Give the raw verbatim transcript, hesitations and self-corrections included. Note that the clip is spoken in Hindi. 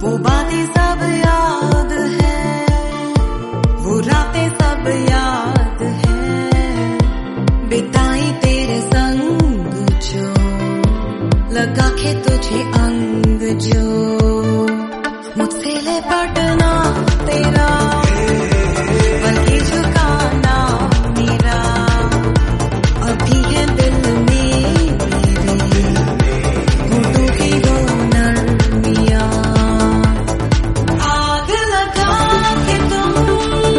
वो बातें सब याद है, वो रातें सब याद है, बिताई तेरे संग जो लगा के तुझे